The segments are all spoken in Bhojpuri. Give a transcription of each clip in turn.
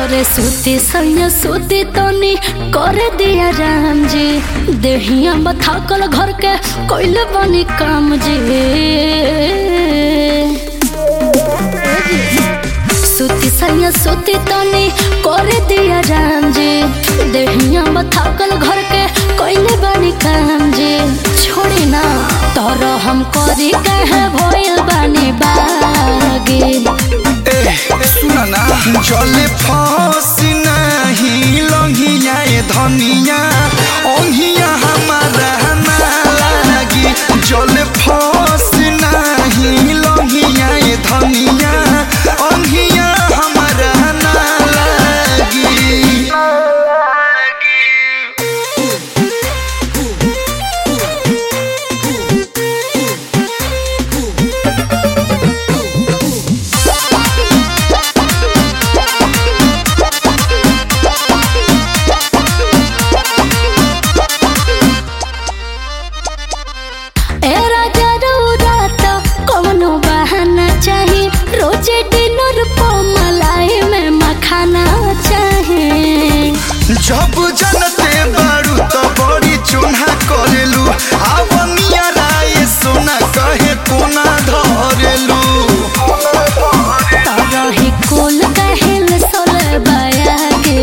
अरे सूती सैया सूती तनी कर दिया राम जी, देहिया बथाकल घर के कोइले बनी काम जी। सूती सैया सूती तनी कर दिया राम जी, देहिया बथाकल घर के कोइले बनी काम जी। छोड़ी ना तोर हम करी कहे भइल बानी बागी। सुना ना जले फांसी नहीं लंघिया धनिया ओंघिया हमारा ना लागी। जले फांसी नहीं लंघिया धनिया ओंघिया हमारा ना लागी। जब जनते बारू तो बड़ी चुना करेलू, आवनिया राय सोना कहे कोना धरेलू। तरही कुल कहल सोले बायागे,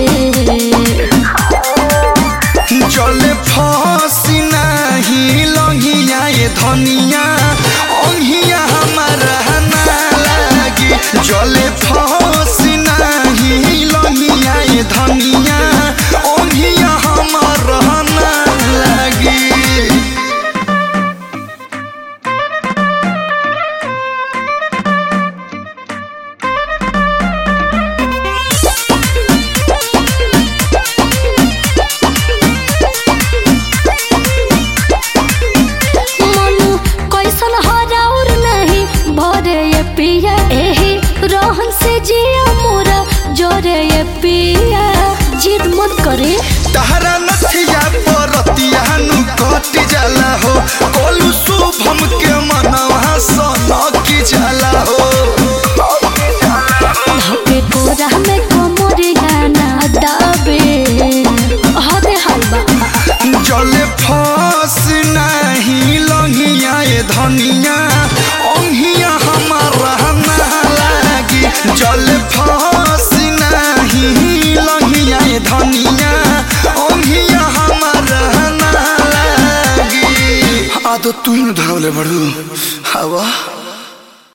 जले फांसी नहीं लंघिया धनिया ओंघिया हमारा ना लागी। जले फांसी नहीं लंघिया धनिया ओंघिया हमारा ना लागी। मनु कैसन हराउर नहीं भरे ये पिया, एही रोहन से जिया मोरा जोरे ये पिया। जिद मत करे तहरा नथिया परतिया नु कट जाला हो, कोलू शुभम के मनवा सोना की जाला हो। धके कोरा में कोमरे गाना दाबे हदे हलवा। जले फांस नहीं लंघिया धनिया ओंघिया हमारा ना लागी। जले फांस नहीं लंघिया धनिया ओंघिया हमारा ना लागी। आ तो तू ही धरले बड़ू हवा।